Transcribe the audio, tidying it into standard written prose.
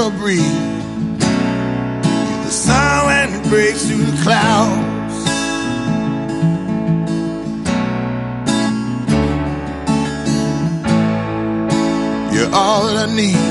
to breathe. You're the sun when it breaks through the clouds. You're all that I need.